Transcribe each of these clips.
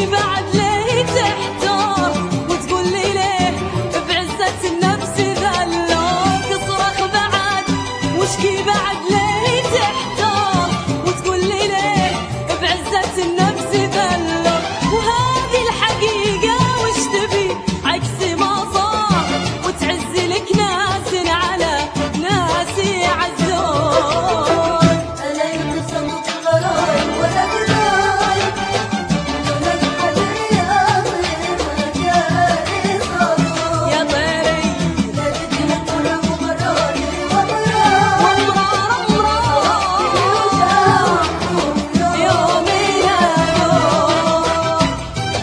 بعد ليه تحتار وتقول لي ليه بعزة النفس ذلوك؟ اصرخ بعد واشكي بعد ليه تحتار وتقول لي ليه بعزة النفس ذلوك؟ وهذه الحقيقة وش تبي عكس ما صار وتعز لك ناس على ناس يعزوك. ألا يتصمت الغرايب ولا قرايب دونك حديا غير ما كان صدوق يا طيري لا تدري كل مغراني ومرار ومرار يومي ينادوك.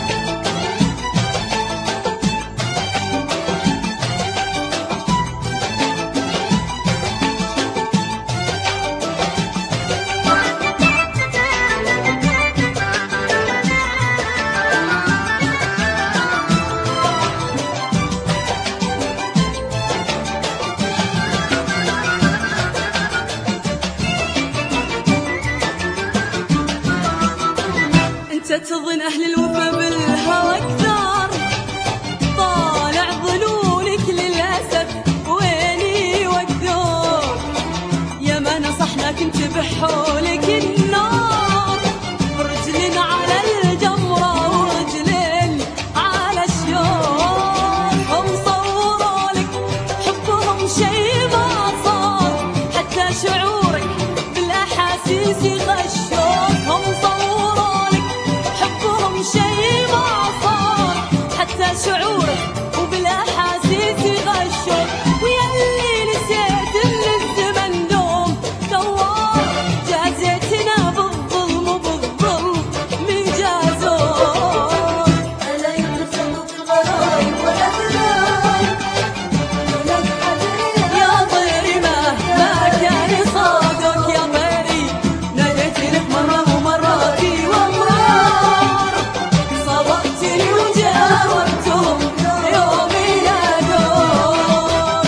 انت تظن اهل الوفا بالهوى كثار، طالع ظنونك للاسف ويني ودوك. يا ما نصحناك انتبه حولك النار، رجل على الجمره ورجل على الشوك. هم صوروا لك حبهم شي ما صار حتى شعورك بالاحاسيس يغشوك. هم صوروا لك حبهم شي ما صار حتى شعورك وبالاحاسيس يغشوك. ويلي نسيت ان الزمن دوم دوار، جازيتنا بالظلم وبالظلم من جازوك. ألا يتصمت الغرايب ولا قرايب دونك حديا يا طيري ما كان صادق، يا طيري ناديت لك مرة ومراتي ومرار، صبرتني وجاوبتهم يومي نادوك.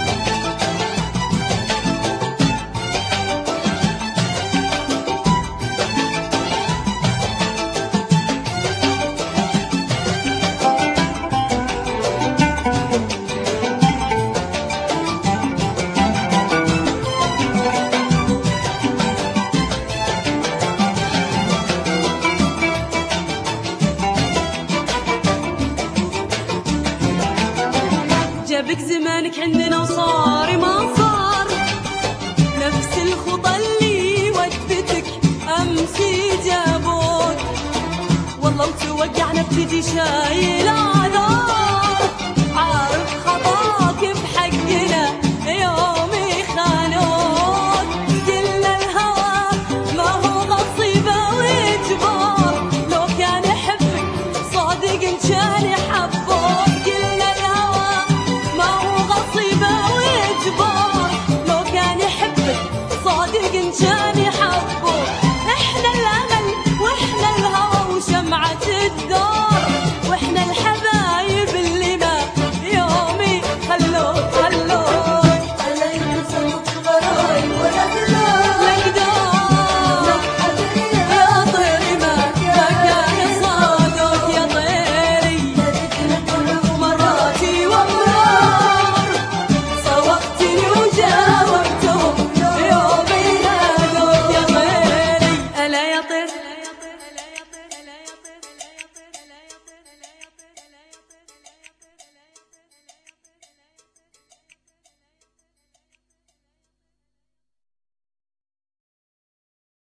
جابك زمانك عندنا وصار ما صار، نفس الخطى اللي ودتك امس جابوك. والله وتوقعنا بتجي شايل اعذار، عارف خطاك بحقنا يومي خانوك. كل الهوى ما هو غصيبه واجبار، لو كان يحبك صادق انت